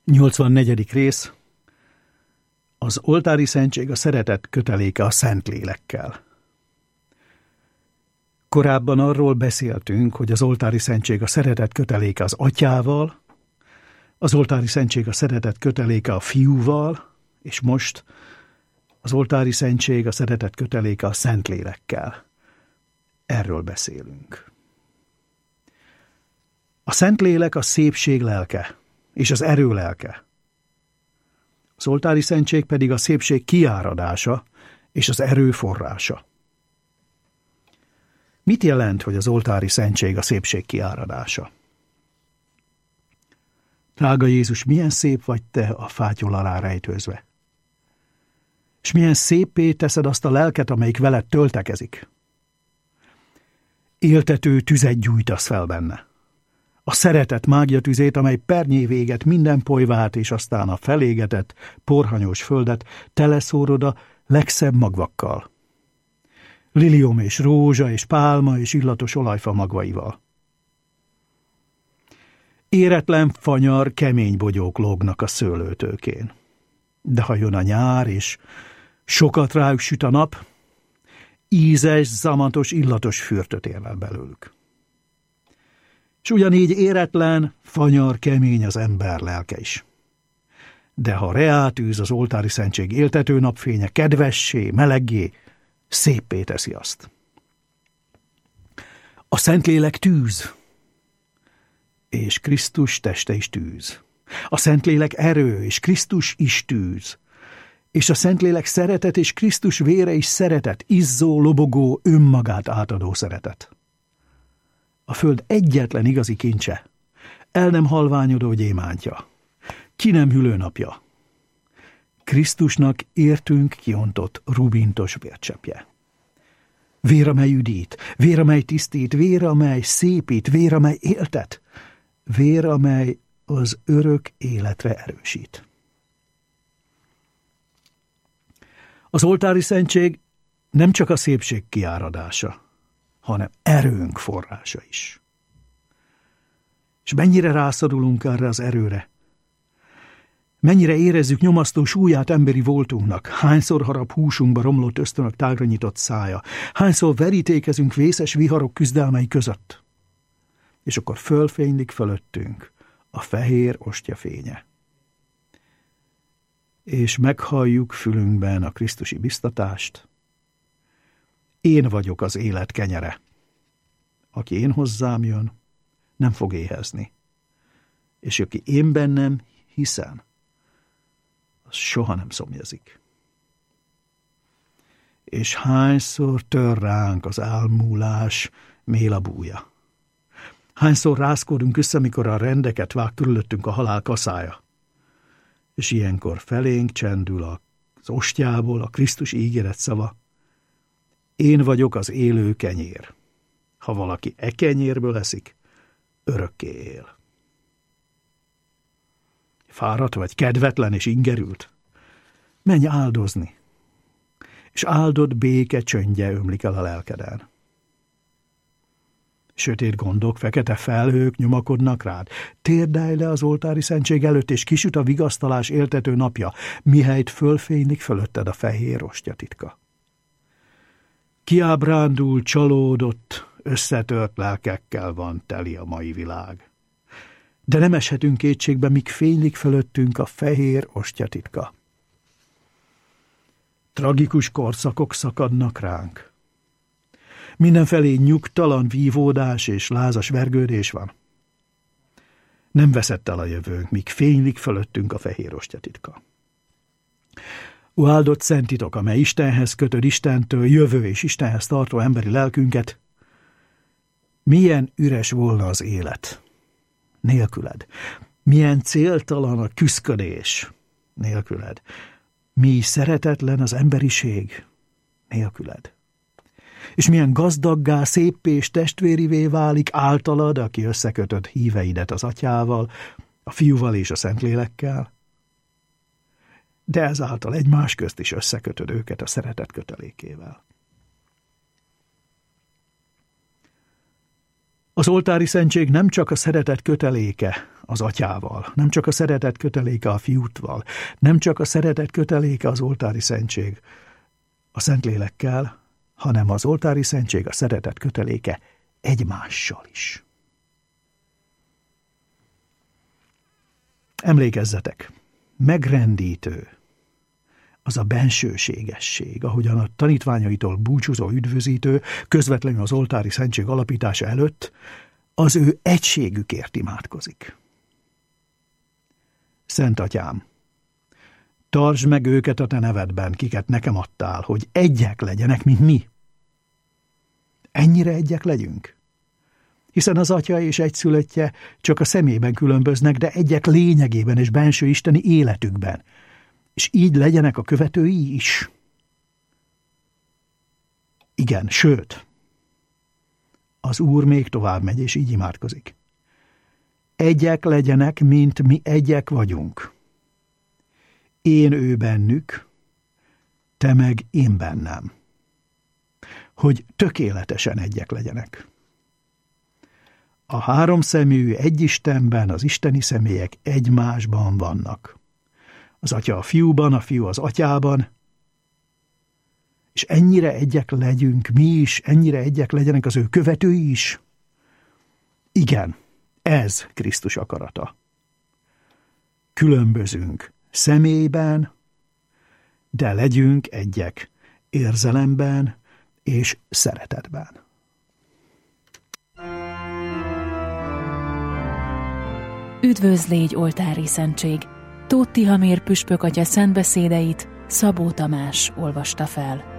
84. rész. Az oltári szentség a szeretet köteléke a Szentlélekkel. Korábban arról beszéltünk, hogy az oltári szentség a szeretet köteléke az Atyával, az oltári szentség a szeretet köteléke a Fiúval, és most az oltári szentség a szeretet köteléke a Szentlélekkel. Erről beszélünk. A Szentlélek a szépség lelke, és az erő lelke. Az oltári szentség pedig a szépség kiáradása, és az erő forrása. Mit jelent, hogy az oltári szentség a szépség kiáradása? Drága Jézus, milyen szép vagy te a fátyol alá rejtőzve. És milyen széppé teszed azt a lelket, amelyik veled töltekezik. Éltető tüzet gyújtasz fel benne. A szeretet mágia tüzét, amely pernyé véget minden polyvát, és aztán a felégetett, porhanyós földet teleszórod a legszebb magvakkal. Lilium és rózsa és pálma és illatos olajfa magvaival. Éretlen, fanyar, kemény bogyók lógnak a szőlőtőkén. De ha jön a nyár, és sokat rájuk süt a nap, ízes, zamatos, illatos fürtöt érvel belőlük. És ugyanígy éretlen, fanyar, kemény az ember lelke is. De ha reátűz az oltári szentség éltető napfénye, kedvessé, meleggé, széppé teszi azt. A Szentlélek tűz, és Krisztus teste is tűz. A Szentlélek erő, és Krisztus is tűz. És a Szentlélek szeretet, és Krisztus vére is szeretet, izzó, lobogó, önmagát átadó szeretet. A föld egyetlen igazi kincse, el nem halványodó gyémántja, ki nem hűlő napja. Krisztusnak értünk kiontott rubintos vércseppje. Vér, amely üdít, vér, amely tisztít, vér, amely szépít, vér, amely éltet, vér, amely az örök életre erősít. Az oltári szentség nem csak a szépség kiáradása, hanem erőnk forrása is. És mennyire rászorulunk erre az erőre? Mennyire érezzük nyomasztó súlyát emberi voltunknak? Hányszor harap húsunkba romlott ösztönök tágra nyitott szája? Hányszor verítékezünk vészes viharok küzdelmei között? És akkor fölfénylik fölöttünk a fehér ostya fénye. És meghalljuk fülünkben a krisztusi biztatást. Én vagyok az élet kenyere. Aki én hozzám jön, nem fog éhezni. És aki én bennem hiszen, az soha nem szomjazik. És hányszor tör ránk az álmúlás mélabúja. Hányszor rázkódunk össze, mikor a rendeket vág körülöttünk a halál kaszája. És ilyenkor felénk csendül az ostyából a Krisztus ígéret szava. Én vagyok az élő kenyér. Ha valaki e kenyérből eszik, örökké él. Fáradt vagy kedvetlen és ingerült? Menj áldozni, és áldott béke csöndje ömlik el a lelkeden. Sötét gondok, fekete felhők nyomakodnak rád. Térdelj le az oltári szentség előtt, és kisüt a vigasztalás éltető napja, mihelyt fölfénylik fölötted a fehér ostya titka. Kiábrándult, csalódott, összetört lelkekkel van teli a mai világ. De nem eshetünk kétségbe, míg fénylik fölöttünk a fehér ostya titka. Tragikus korszakok szakadnak ránk. Mindenfelé nyugtalan vívódás és lázas vergődés van. Nem veszett el a jövőnk, míg fénylik fölöttünk a fehér ostya titka. Ó, áldott szent titok, amely Istenhez kötöd Istentől jövő és Istenhez tartó emberi lelkünket, milyen üres volna az élet nélküled, milyen céltalan a küszködés nélküled, mi szeretetlen az emberiség nélküled. És milyen gazdaggá, széppé és testvérivé válik általad, aki összekötöd híveidet az Atyával, a Fiúval és a Szentlélekkel, de ezáltal egymás közt is összekötöd őket a szeretet kötelékével. Az oltári szentség nem csak a szeretet köteléke az atyával, nem csak a szeretet köteléke a fiútval, nem csak a szeretet köteléke az oltári szentség a Szentlélekkel, hanem az oltári szentség a szeretet köteléke egymással is. Emlékezzetek, megrendítő az a bensőségesség, ahogyan a tanítványaitól búcsúzó üdvözítő közvetlenül az oltári szentség alapítása előtt az ő egységükért imádkozik. Szent Atyám, tartsd meg őket a te nevedben, kiket nekem adtál, hogy egyek legyenek, mint mi. Ennyire egyek legyünk? Hiszen az Atya és egyszülöttje csak a szemében különböznek, de egyek lényegében és benső isteni életükben, és így legyenek a követői is. Igen, sőt, az Úr még tovább megy, és így imádkozik. Egyek legyenek, mint mi egyek vagyunk. Én ő bennük, te meg én bennem. Hogy tökéletesen egyek legyenek. A háromszemű egy Istenben az isteni személyek egymásban vannak. Az Atya a Fiúban, a Fiú az Atyában, és ennyire egyek legyünk mi is, ennyire egyek legyenek az ő követői is. Igen, ez Krisztus akarata. Különbözünk személyben, de legyünk egyek érzelemben és szeretetben. Üdvözl légy, oltári szentség! Tóth Tihamér püspök atya szentbeszédeit Szabó Tamás olvasta fel.